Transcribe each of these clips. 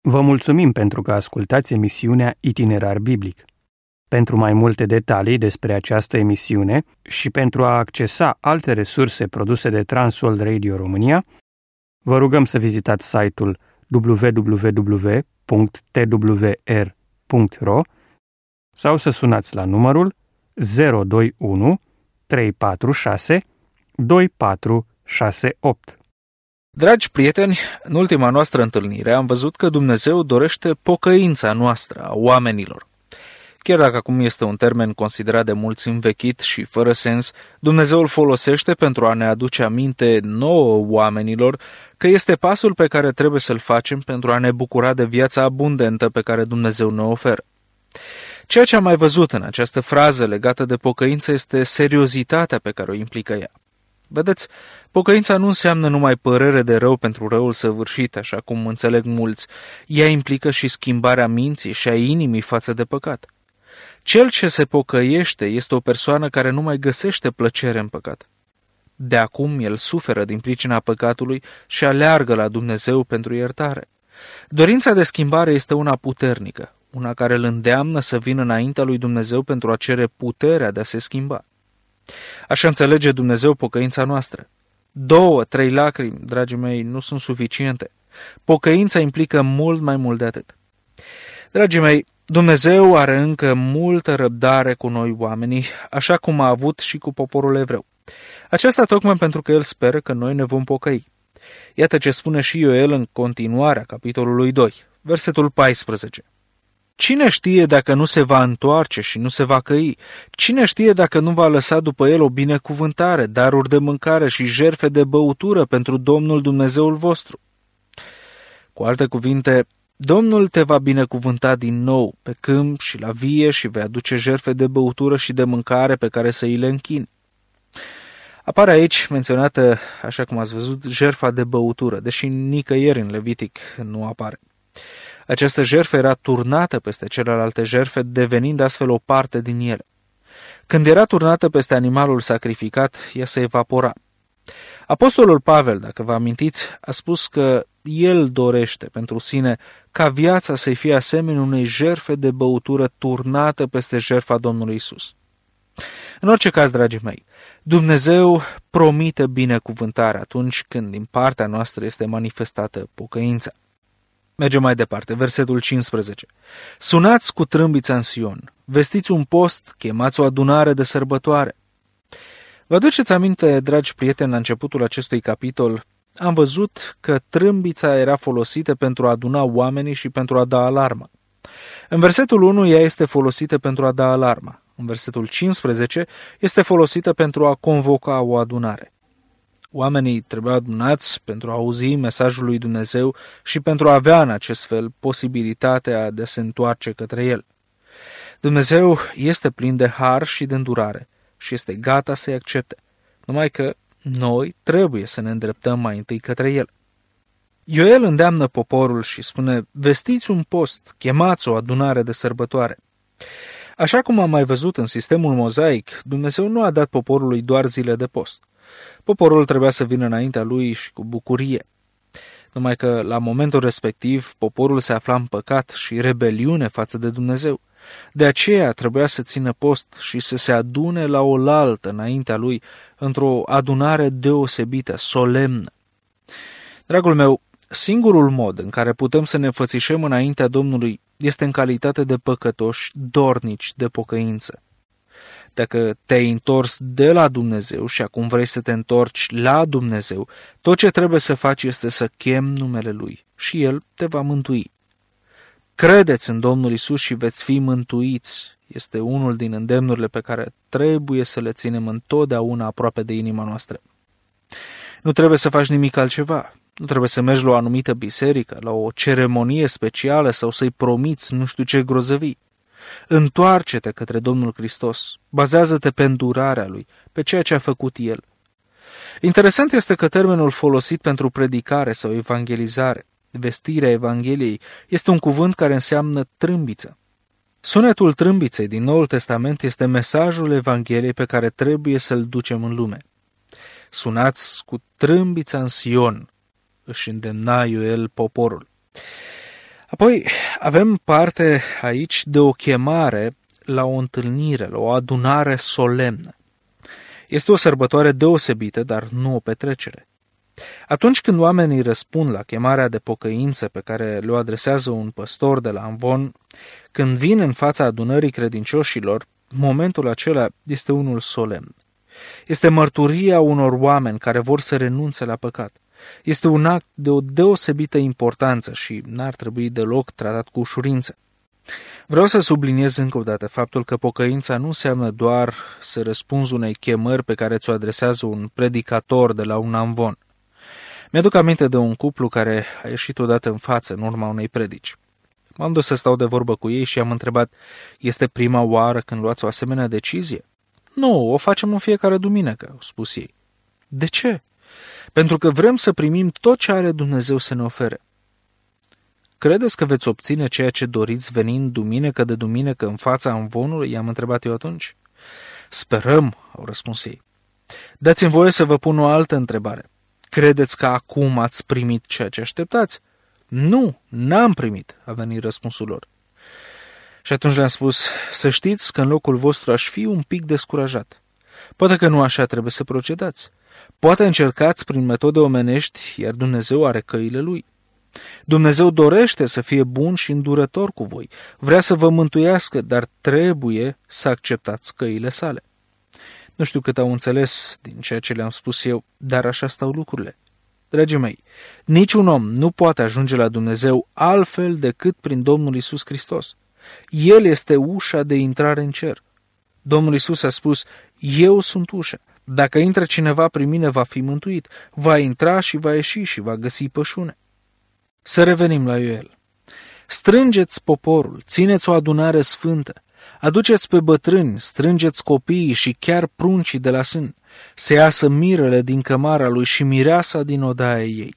Vă mulțumim pentru că ascultați emisiunea Itinerar Biblic. Pentru mai multe detalii despre această emisiune și pentru a accesa alte resurse produse de Transworld Radio România, vă rugăm să vizitați site-ul www.twr.ro sau să sunați la numărul 021 346 2468. Dragi prieteni, în ultima noastră întâlnire am văzut că Dumnezeu dorește pocăința noastră, a oamenilor. Chiar dacă acum este un termen considerat de mulți învechit și fără sens, Dumnezeu îl folosește pentru a ne aduce aminte nouă oamenilor că este pasul pe care trebuie să-l facem pentru a ne bucura de viața abundentă pe care Dumnezeu ne oferă. Ceea ce am mai văzut în această frază legată de pocăință este seriozitatea pe care o implică ea. Vedeți, pocăința nu înseamnă numai părere de rău pentru răul săvârșit, așa cum înțeleg mulți. Ea implică și schimbarea minții și a inimii față de păcat. Cel ce se pocăiește este o persoană care nu mai găsește plăcere în păcat. De acum el suferă din pricina păcatului și aleargă la Dumnezeu pentru iertare. Dorința de schimbare este una puternică, una care îl îndeamnă să vină înaintea lui Dumnezeu pentru a cere puterea de a se schimba. Așa înțelege Dumnezeu pocăința noastră. 2-3 lacrimi, dragii mei, nu sunt suficiente. Pocăința implică mult mai mult de atât. Dragii mei, Dumnezeu are încă multă răbdare cu noi oamenii, așa cum a avut și cu poporul evreu. Aceasta tocmai pentru că El speră că noi ne vom pocăi. Iată ce spune și Ioel în continuarea capitolului 2, versetul 14. Cine știe dacă nu se va întoarce și nu se va căi? Cine știe dacă nu va lăsa după el o binecuvântare, daruri de mâncare și jertfe de băutură pentru Domnul Dumnezeul vostru? Cu alte cuvinte, Domnul te va binecuvânta din nou pe câmp și la vie și vei aduce jertfe de băutură și de mâncare pe care să îi le închini. Apare aici menționată, așa cum ați văzut, jertfa de băutură, deși nicăieri în Levitic nu apare. Această jertfă era turnată peste celelalte jertfe, devenind astfel o parte din ele. Când era turnată peste animalul sacrificat, ea se evapora. Apostolul Pavel, dacă vă amintiți, a spus că el dorește pentru sine ca viața să-i fie asemenea unei jertfe de băutură turnată peste jertfa Domnului Isus. În orice caz, dragii mei, Dumnezeu promite binecuvântare atunci când din partea noastră este manifestată pocăința. Mergem mai departe, versetul 15. Sunați cu trâmbița în Sion, vestiți un post, chemați o adunare de sărbătoare. Vă aduceți aminte, dragi prieteni, la începutul acestui capitol, am văzut că trâmbița era folosită pentru a aduna oamenii și pentru a da alarmă. În versetul 1 ea este folosită pentru a da alarmă. În versetul 15 este folosită pentru a convoca o adunare. Oamenii trebuiau adunați pentru a auzi mesajul lui Dumnezeu și pentru a avea în acest fel posibilitatea de a se întoarce către El. Dumnezeu este plin de har și de îndurare și este gata să-i accepte, numai că noi trebuie să ne îndreptăm mai întâi către El. Ioel îndeamnă poporul și spune, vestiți un post, chemați o adunare de sărbătoare. Așa cum am mai văzut în sistemul mozaic, Dumnezeu nu a dat poporului doar zile de post. Poporul trebuia să vină înaintea lui și cu bucurie. Numai că, la momentul respectiv, poporul se afla în păcat și rebeliune față de Dumnezeu. De aceea trebuia să țină post și să se adune la oaltă înaintea lui, într-o adunare deosebită, solemnă. Dragul meu, singurul mod în care putem să ne înfățișăm înaintea Domnului este în calitate de păcătoși, dornici de pocăință. Dacă te-ai întors de la Dumnezeu și acum vrei să te întorci la Dumnezeu, tot ce trebuie să faci este să chemi numele Lui și El te va mântui. Credeți în Domnul Isus și veți fi mântuiți. Este unul din îndemnurile pe care trebuie să le ținem întotdeauna aproape de inima noastră. Nu trebuie să faci nimic altceva. Nu trebuie să mergi la o anumită biserică, la o ceremonie specială sau să-i promiți nu știu ce grozăvii. Întoarce-te către Domnul Hristos, bazează-te pe îndurarea Lui, pe ceea ce a făcut El. Interesant este că termenul folosit pentru predicare sau evangelizare, vestirea Evangheliei, este un cuvânt care înseamnă trâmbiță. Sunetul trâmbiței din Noul Testament este mesajul Evangheliei pe care trebuie să-l ducem în lume. Sunați cu trâmbița în Sion, își îndemna Ioel poporul. Apoi avem parte aici de o chemare la o întâlnire, la o adunare solemnă. Este o sărbătoare deosebită, dar nu o petrecere. Atunci când oamenii răspund la chemarea de pocăință pe care le-o adresează un păstor de la Amvon, când vin în fața adunării credincioșilor, momentul acela este unul solemn. Este mărturia unor oameni care vor să renunțe la păcat. Este un act de o deosebită importanță și n-ar trebui deloc tratat cu ușurință. Vreau să subliniez încă o dată faptul că pocăința nu înseamnă doar să răspunzi unei chemări pe care ți-o adresează un predicator de la un amvon. Mi-aduc aminte de un cuplu care a ieșit odată în față în urma unei predici. M-am dus să stau de vorbă cu ei și am întrebat, este prima oară când luați o asemenea decizie? Nu, o facem în fiecare duminică, au spus ei. De ce? Pentru că vrem să primim tot ce are Dumnezeu să ne ofere. Credeți că veți obține ceea ce doriți venind duminică de duminică în fața amvonului? I-am întrebat eu atunci. Sperăm, au răspuns ei. Dați-mi voie să vă pun o altă întrebare. Credeți că acum ați primit ceea ce așteptați? Nu, n-am primit, a venit răspunsul lor. Și atunci le-am spus, să știți că în locul vostru aș fi un pic descurajat. Poate că nu așa trebuie să procedați. Poate încercați prin metode omenești, iar Dumnezeu are căile Lui. Dumnezeu dorește să fie bun și îndurător cu voi. Vrea să vă mântuiască, dar trebuie să acceptați căile sale. Nu știu cât au înțeles din ceea ce le-am spus eu, dar așa stau lucrurile. Dragii mei, niciun om nu poate ajunge la Dumnezeu altfel decât prin Domnul Iisus Hristos. El este ușa de intrare în cer. Domnul Iisus a spus, eu sunt ușa. Dacă intră cineva prin mine, va fi mântuit. Va intra și va ieși și va găsi pășune. Să revenim la el. Strângeți poporul, țineți o adunare sfântă, aduceți pe bătrâni, strângeți copiii și chiar pruncii de la sân, să iasă mirele din cămara lui și mireasa din odaia ei.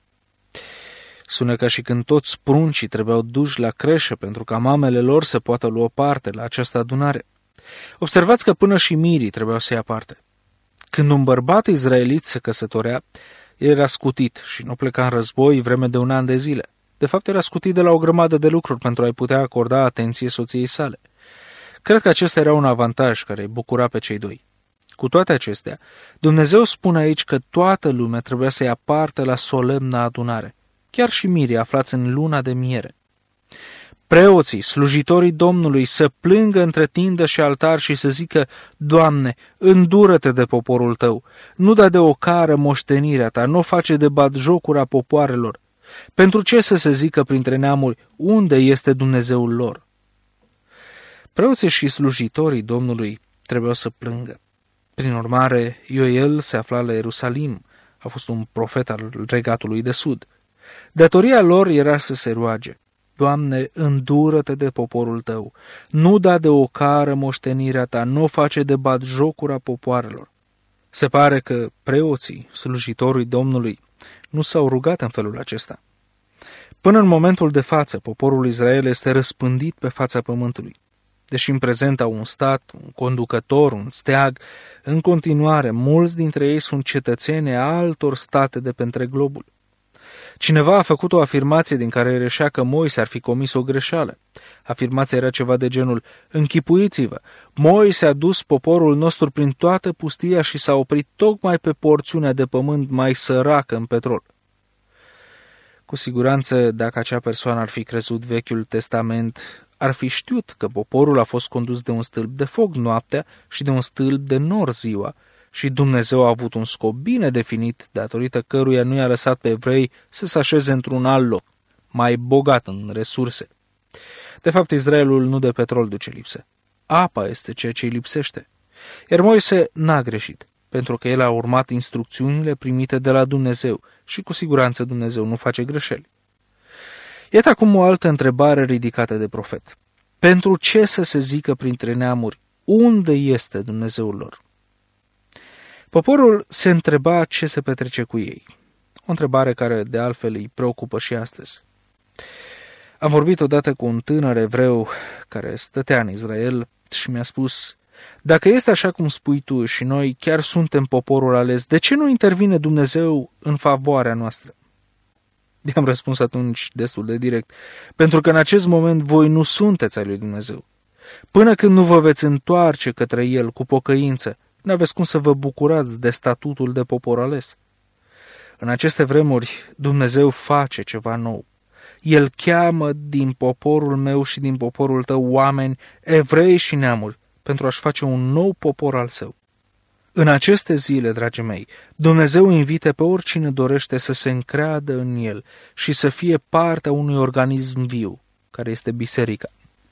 Sună ca și când toți pruncii trebuiau duși la creșă pentru ca mamele lor să poată lua parte la această adunare. Observați că până și mirii trebuiau să ia parte. Când un bărbat izraelit se căsătorea, el era scutit și nu pleca în război vreme de 1 an de zile. De fapt, era scutit de la o grămadă de lucruri pentru a-i putea acorda atenție soției sale. Cred că acesta era un avantaj care îi bucura pe cei doi. Cu toate acestea, Dumnezeu spune aici că toată lumea trebuia să ia parte la solemna adunare, chiar și mirii aflați în luna de miere. Preoții, slujitorii Domnului să plângă între tindă și altar și să zică, Doamne, îndură-te de poporul tău, nu da de ocară moștenirea ta, nu face de batjocura popoarelor. Pentru ce să se zică printre neamuri, unde este Dumnezeul lor? Preoții și slujitorii Domnului trebuiau să plângă. Prin urmare, Ioel se afla la Ierusalim, a fost un profet al regatului de sud. Datoria lor era să se roage, Doamne, îndură-te de poporul tău, nu da de ocară moștenirea ta, nu face de batjocura popoarelor. Se pare că preoții, slujitorii Domnului, nu s-au rugat în felul acesta. Până în momentul de față, poporul Israel este răspândit pe fața pământului. Deși în prezent au un stat, un conducător, un steag, în continuare, mulți dintre ei sunt cetățeni altor state de pe întreg globul. Cineva a făcut o afirmație din care reșea că Moise ar fi comis o greșeală. Afirmația era ceva de genul, închipuiți-vă, Moise a dus poporul nostru prin toată pustia și s-a oprit tocmai pe porțiunea de pământ mai săracă în petrol. Cu siguranță, dacă acea persoană ar fi crezut Vechiul Testament, ar fi știut că poporul a fost condus de un stâlp de foc noaptea și de un stâlp de nor ziua, și Dumnezeu a avut un scop bine definit, datorită căruia nu i-a lăsat pe evrei să se așeze într-un alt loc, mai bogat în resurse. De fapt, Israelul nu de petrol duce lipsă. Apa este ceea ce îi lipsește. Iar Moise n-a greșit, pentru că el a urmat instrucțiunile primite de la Dumnezeu și cu siguranță Dumnezeu nu face greșeli. Iată acum o altă întrebare ridicată de profet. Pentru ce să se zică printre neamuri, unde este Dumnezeul lor? Poporul se întreba ce se petrece cu ei. O întrebare care de altfel îi preocupă și astăzi. Am vorbit odată cu un tânăr evreu care stătea în Israel și mi-a spus, dacă este așa cum spui tu și noi chiar suntem poporul ales, de ce nu intervine Dumnezeu în favoarea noastră? I-am răspuns atunci destul de direct, pentru că în acest moment voi nu sunteți ai lui Dumnezeu. Până când nu vă veți întoarce către El cu pocăință, n-aveți cum să vă bucurați de statutul de popor ales. În aceste vremuri, Dumnezeu face ceva nou. El cheamă din poporul meu și din poporul tău oameni, evrei și neamuri, pentru a-și face un nou popor al său. În aceste zile, dragii mei, Dumnezeu invite pe oricine dorește să se încreadă în El și să fie partea unui organism viu, care este biserica.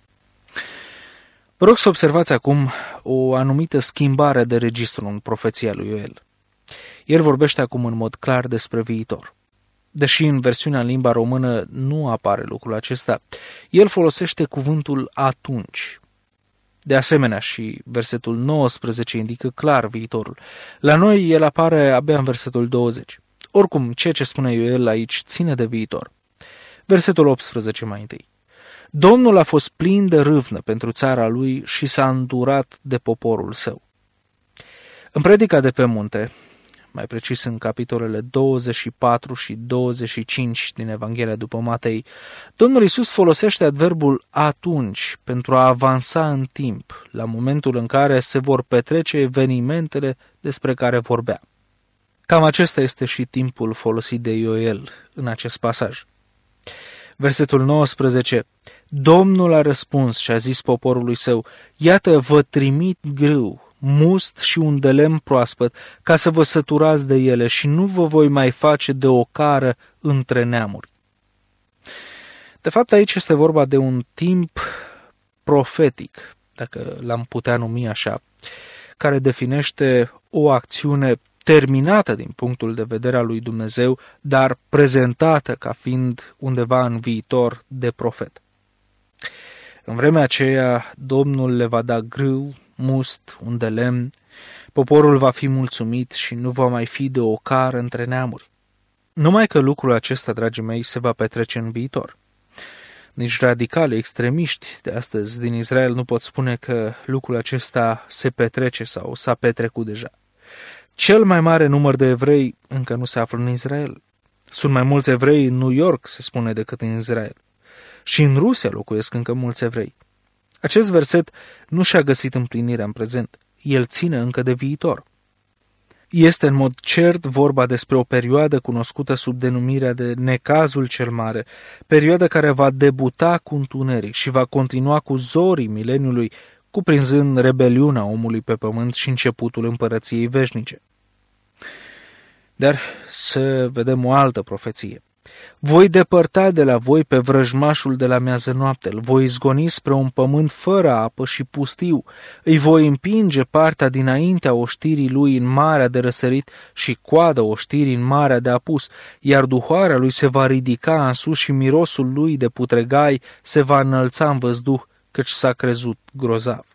Vă rog să observați acum o anumită schimbare de registru în profeția lui Ioel. El vorbește acum în mod clar despre viitor. Deși în versiunea în limba română nu apare lucrul acesta, el folosește cuvântul atunci. De asemenea, și versetul 19 indică clar viitorul. La noi el apare abia în versetul 20. Oricum, ceea ce spune Ioel aici ține de viitor. Versetul 18 mai întâi. Domnul a fost plin de râvnă pentru țara lui și s-a îndurat de poporul său. În predica de pe munte, mai precis în capitolele 24 și 25 din Evanghelia după Matei, Domnul Iisus folosește adverbul atunci pentru a avansa în timp, la momentul în care se vor petrece evenimentele despre care vorbea. Cam acesta este și timpul folosit de Ioel în acest pasaj. Versetul 19. Domnul a răspuns și a zis poporului său, iată, vă trimit grâu, must și un de lemn proaspăt, ca să vă săturați de ele și nu vă voi mai face de ocară între neamuri. De fapt, aici este vorba de un timp profetic, dacă l-am putea numi așa, care definește o acțiune terminată din punctul de vedere al lui Dumnezeu, dar prezentată ca fiind undeva în viitor de profet. În vremea aceea, Domnul le va da grâu, must, un de lemn, poporul va fi mulțumit și nu va mai fi de ocară între neamuri. Numai că lucrul acesta, dragii mei, se va petrece în viitor. Nici radicali extremiști de astăzi din Israel nu pot spune că lucrul acesta se petrece sau s-a petrecut deja. Cel mai mare număr de evrei încă nu se află în Israel. Sunt mai mulți evrei în New York, se spune, decât în Israel. Și în Rusia locuiesc încă mulți evrei. Acest verset nu și-a găsit împlinirea în prezent. El ține încă de viitor. Este în mod cert vorba despre o perioadă cunoscută sub denumirea de necazul cel mare, perioadă care va debuta cu întuneric și va continua cu zorii mileniului, cuprinzând rebeliunea omului pe pământ și începutul împărăției veșnice. Dar să vedem o altă profeție. Voi depărta de la voi pe vrăjmașul de la miază noapte, îl voi izgoni spre un pământ fără apă și pustiu, îi voi împinge partea dinaintea oștirii lui în marea de răsărit și coada oștirii în marea de apus, iar duhoarea lui se va ridica în sus și mirosul lui de putregai se va înălța în văzduh, căci s-a crezut grozav.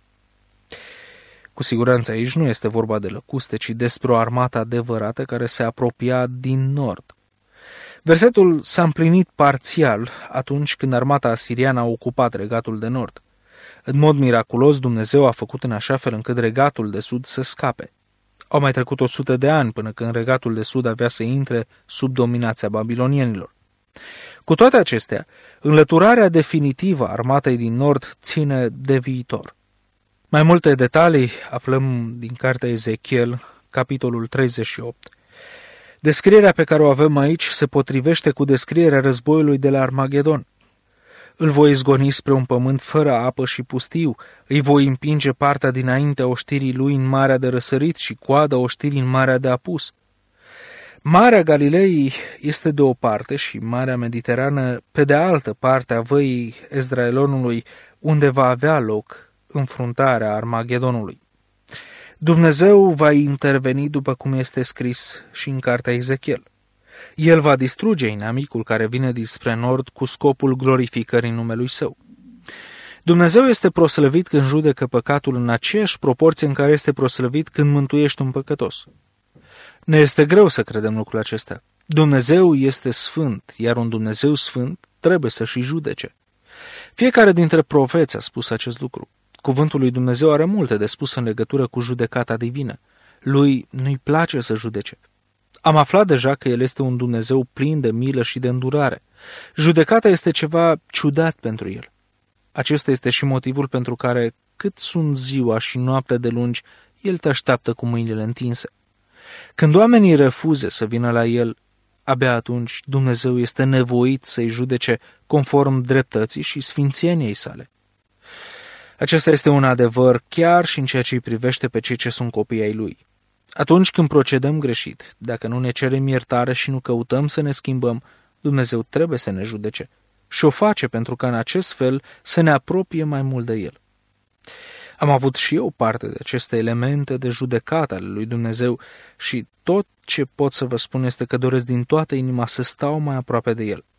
Cu siguranță aici nu este vorba de lăcuste, ci despre o armată adevărată care se apropia din nord. Versetul s-a împlinit parțial atunci când armata asiriană a ocupat regatul de nord. În mod miraculos, Dumnezeu a făcut în așa fel încât regatul de sud să scape. Au mai trecut 100 de ani până când regatul de sud avea să intre sub dominația babilonienilor. Cu toate acestea, înlăturarea definitivă a armatei din nord ține de viitor. Mai multe detalii aflăm din cartea Ezechiel, capitolul 38. Descrierea pe care o avem aici se potrivește cu descrierea războiului de la Armagedon. Îl voi izgoni spre un pământ fără apă și pustiu, îi voi împinge partea dinaintea oștirii lui în marea de răsărit și coada oștirii în marea de apus. Marea Galilei este de o parte și Marea Mediterană pe de altă parte a văii Ezdraelonului, unde va avea loc înfruntarea Armagedonului. Dumnezeu va interveni după cum este scris și în cartea Ezechiel. El va distruge inamicul care vine dinspre nord cu scopul glorificării numelui său. Dumnezeu este proslăvit când judecă păcatul în aceeași proporție în care este proslăvit când mântuiește un păcătos. Ne este greu să credem lucrul acesta. Dumnezeu este sfânt, iar un Dumnezeu sfânt trebuie să și judece. Fiecare dintre profeți a spus acest lucru. Cuvântul lui Dumnezeu are multe de spus în legătură cu judecata divină. Lui nu-i place să judece. Am aflat deja că El este un Dumnezeu plin de milă și de îndurare. Judecata este ceva ciudat pentru El. Acesta este și motivul pentru care, cât sunt ziua și noaptea de lungi, El te așteaptă cu mâinile întinse. Când oamenii refuze să vină la El, abia atunci Dumnezeu este nevoit să-i judece conform dreptății și sfințeniei sale. Acesta este un adevăr chiar și în ceea ce îi privește pe cei ce sunt copii ai Lui. Atunci când procedăm greșit, dacă nu ne cerem iertare și nu căutăm să ne schimbăm, Dumnezeu trebuie să ne judece și o face pentru ca în acest fel să ne apropie mai mult de El. Am avut și eu parte de aceste elemente de judecată ale lui Dumnezeu și tot ce pot să vă spun este că doresc din toată inima să stau mai aproape de El.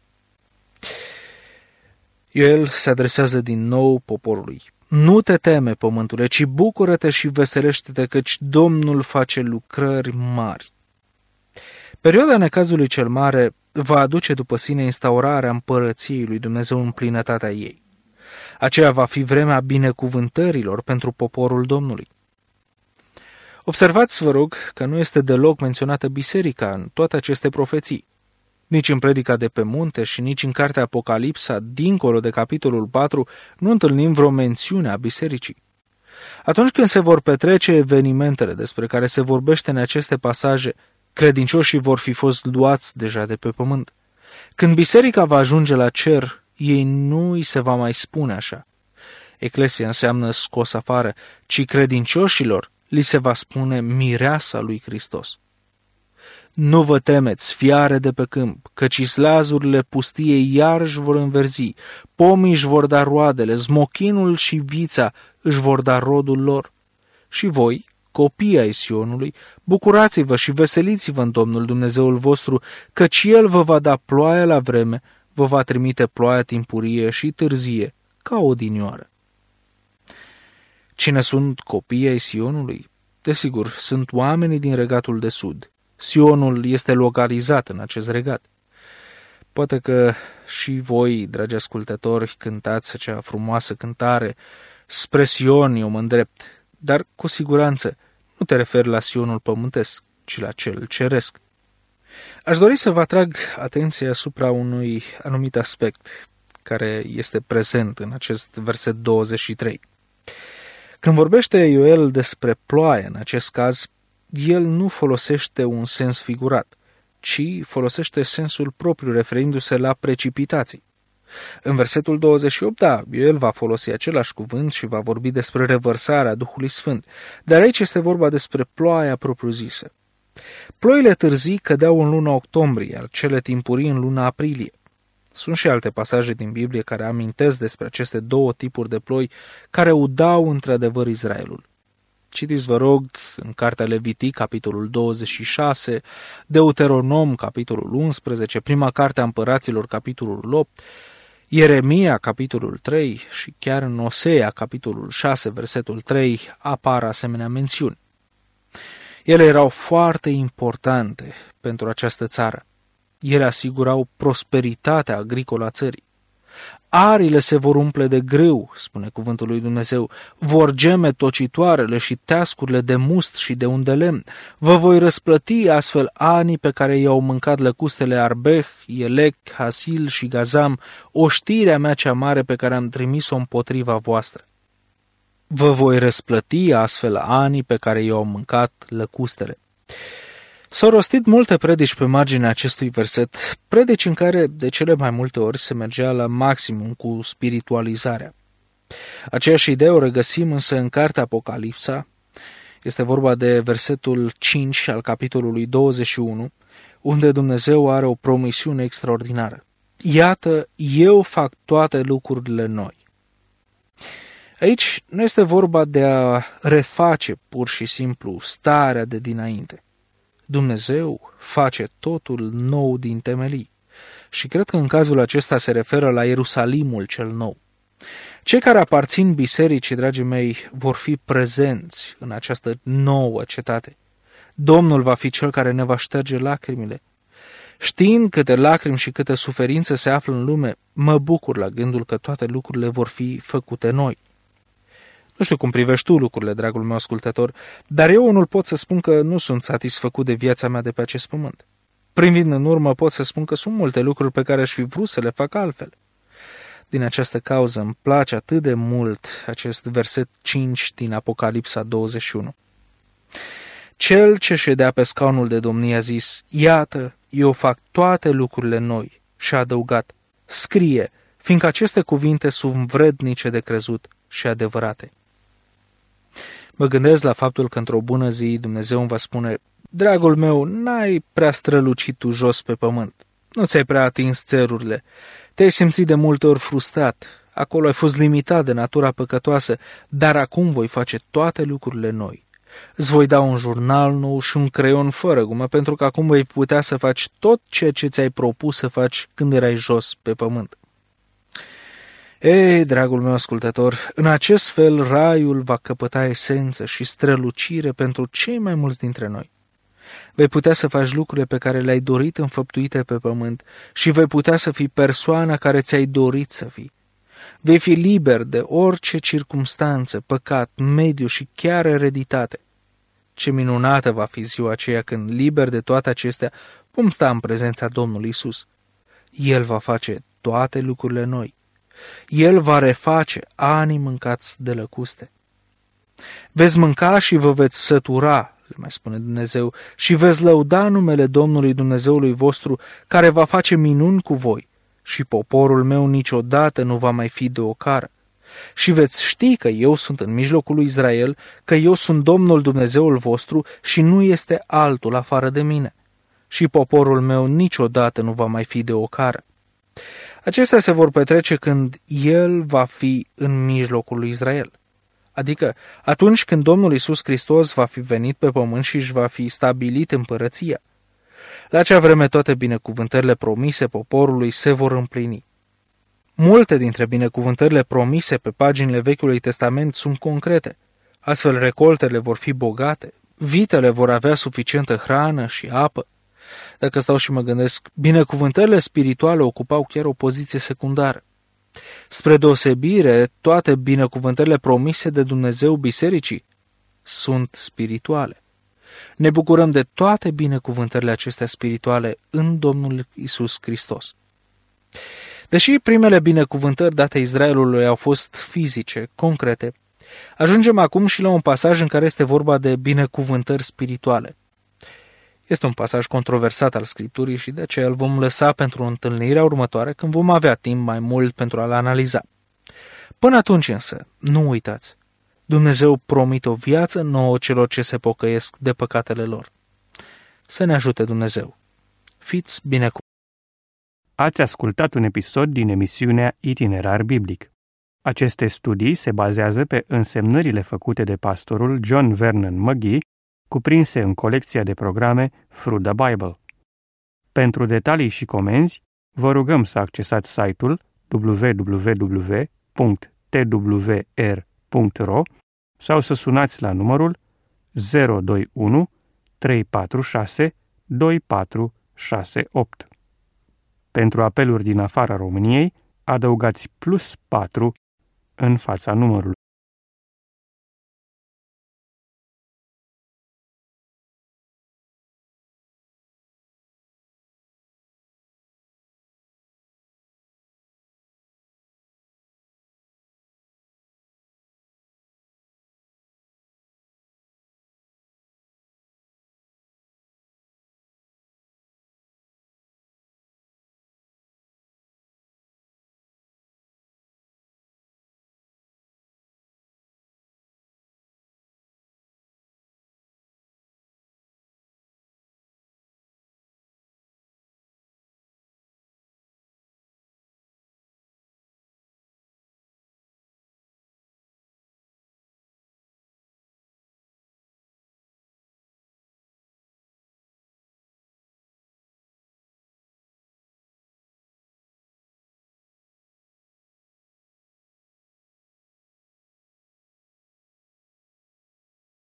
El se adresează din nou poporului. Nu te teme, pământule, ci bucură-te și veselește-te, căci Domnul face lucrări mari. Perioada necazului cel mare va aduce după sine instaurarea împărăției lui Dumnezeu în plinătatea ei. Aceea va fi vremea binecuvântărilor pentru poporul Domnului. Observați, vă rog, că nu este deloc menționată biserica în toate aceste profeții. Nici în predica de pe munte și nici în cartea Apocalipsa, dincolo de capitolul 4, nu întâlnim vreo mențiune a bisericii. Atunci când se vor petrece evenimentele despre care se vorbește în aceste pasaje, credincioșii vor fi fost luați deja de pe pământ. Când biserica va ajunge la cer, ei nu îi se va mai spune așa. Eclesia înseamnă scos afară, ci credincioșilor li se va spune mireasa lui Hristos. Nu vă temeți, fiare de pe câmp, căci islazurile pustiei iar își vor înverzi, pomii își vor da roadele, smochinul și vița își vor da rodul lor. Și voi, copii ai Sionului, bucurați-vă și veseliți-vă în Domnul Dumnezeul vostru, căci El vă va da ploaia la vreme, vă va trimite ploaia timpurie și târzie, ca odinioară. Cine sunt copiii ai Sionului? Desigur, sunt oamenii din regatul de sud. Sionul este localizat în acest regat. Poate că și voi, dragi ascultători, cântați acea frumoasă cântare, spre Sion eu mă îndrept, dar cu siguranță nu te referi la Sionul pământesc, ci la cel ceresc. Aș dori să vă atrag atenția asupra unui anumit aspect care este prezent în acest verset 23. Când vorbește Ioel despre ploaie, în acest caz, el nu folosește un sens figurat, ci folosește sensul propriu, referindu-se la precipitații. În versetul 28, Ioel va folosi același cuvânt și va vorbi despre revărsarea Duhului Sfânt, dar aici este vorba despre ploaia propriu-zisă. Ploile târzii cădeau în luna octombrie, iar cele timpurii în luna aprilie. Sunt și alte pasaje din Biblie care amintesc despre aceste două tipuri de ploi care udau într-adevăr Israelul. Citiți, vă rog, în cartea Levitic, capitolul 26, Deuteronom, capitolul 11, prima carte a împăraților, capitolul 8, Ieremia, capitolul 3 și chiar în Osea, capitolul 6, versetul 3, apar asemenea mențiuni. Ele erau foarte importante pentru această țară. Ele asigurau prosperitatea agricolă a țării. Arile se vor umple de grâu, spune cuvântul lui Dumnezeu, vor geme tocitoarele și teascurile de must și de un de lemn. Vă voi răsplăti astfel anii pe care i-au mâncat lăcustele Arbeh, Elec, Hasil și Gazam, oștirea mea cea mare pe care am trimis-o împotriva voastră. Vă voi răsplăti astfel anii pe care i-au mâncat lăcustele. S-au rostit multe predici pe marginea acestui verset, predici în care de cele mai multe ori se mergea la maximum cu spiritualizarea. Aceeași idee o regăsim însă în cartea Apocalipsa, este vorba de versetul 5 al capitolului 21, unde Dumnezeu are o promisiune extraordinară. Iată, eu fac toate lucrurile noi. Aici nu este vorba de a reface pur și simplu starea de dinainte. Dumnezeu face totul nou din temelii. Și cred că în cazul acesta se referă la Ierusalimul cel nou. Cei care aparțin bisericii, dragii mei, vor fi prezenți în această nouă cetate. Domnul va fi cel care ne va șterge lacrimile. Știind câte lacrimi și câte suferințe se află în lume, mă bucur la gândul că toate lucrurile vor fi făcute noi. Nu știu cum privești tu lucrurile, dragul meu ascultător, dar eu unul pot să spun că nu sunt satisfăcut de viața mea de pe acest pământ. Privind în urmă, pot să spun că sunt multe lucruri pe care aș fi vrut să le fac altfel. Din această cauză îmi place atât de mult acest verset 5 din Apocalipsa 21. Cel ce ședea pe scaunul de domnie a zis: iată, eu fac toate lucrurile noi, și a adăugat: scrie, fiindcă aceste cuvinte sunt vrednice de crezut și adevărate. Mă gândesc la faptul că într-o bună zi Dumnezeu îmi va spune: dragul meu, n-ai prea strălucit tu jos pe pământ, nu ți-ai prea atins țerurile, te-ai simțit de multe ori frustrat, acolo ai fost limitat de natura păcătoasă, dar acum voi face toate lucrurile noi. Îți voi da un jurnal nou și un creion fără gumă, pentru că acum vei putea să faci tot ceea ce ți-ai propus să faci când erai jos pe pământ. Ei, dragul meu ascultător, în acest fel raiul va căpăta esență și strălucire pentru cei mai mulți dintre noi. Vei putea să faci lucrurile pe care le-ai dorit înfăptuite pe pământ și vei putea să fii persoana care ți-ai dorit să fii. Vei fi liber de orice circumstanță, păcat, mediu și chiar ereditate. Ce minunată va fi ziua aceea când, liber de toate acestea, vom sta în prezența Domnului Isus. El va face toate lucrurile noi. El va reface anii mâncați de lăcuste. Veți mânca și vă veți sătura, le mai spune Dumnezeu, și veți lăuda numele Domnului Dumnezeului vostru, care va face minuni cu voi, și poporul meu niciodată nu va mai fi de ocară. Și veți ști că eu sunt în mijlocul lui Israel, că eu sunt Domnul Dumnezeul vostru și nu este altul afară de mine. Și poporul meu niciodată nu va mai fi de ocară. Acestea se vor petrece când El va fi în mijlocul lui Israel. Adică atunci când Domnul Iisus Hristos va fi venit pe pământ și își va fi stabilit împărăția. La acea vreme toate binecuvântările promise poporului se vor împlini. Multe dintre binecuvântările promise pe paginile Vechiului Testament sunt concrete. Astfel recoltele vor fi bogate, vitele vor avea suficientă hrană și apă. Dacă stau și mă gândesc, binecuvântările spirituale ocupau chiar o poziție secundară. Spre deosebire, toate binecuvântările promise de Dumnezeu bisericii sunt spirituale. Ne bucurăm de toate binecuvântările acestea spirituale în Domnul Iisus Hristos. Deși primele binecuvântări date Israelului au fost fizice, concrete, ajungem acum și la un pasaj în care este vorba de binecuvântări spirituale. Este un pasaj controversat al Scripturii și de aceea îl vom lăsa pentru întâlnirea următoare, când vom avea timp mai mult pentru a-l analiza. Până atunci însă, nu uitați, Dumnezeu promite o viață nouă celor ce se pocăiesc de păcatele lor. Să ne ajute Dumnezeu. Fiți binecuvântați! Ați ascultat un episod din emisiunea Itinerar Biblic. Aceste studii se bazează pe însemnările făcute de pastorul John Vernon McGee, cuprinse în colecția de programe Through the Bible. Pentru detalii și comenzi, vă rugăm să accesați site-ul www.twr.ro sau să sunați la numărul 021 346 2468. Pentru apeluri din afara României, adăugați +4 în fața numărului.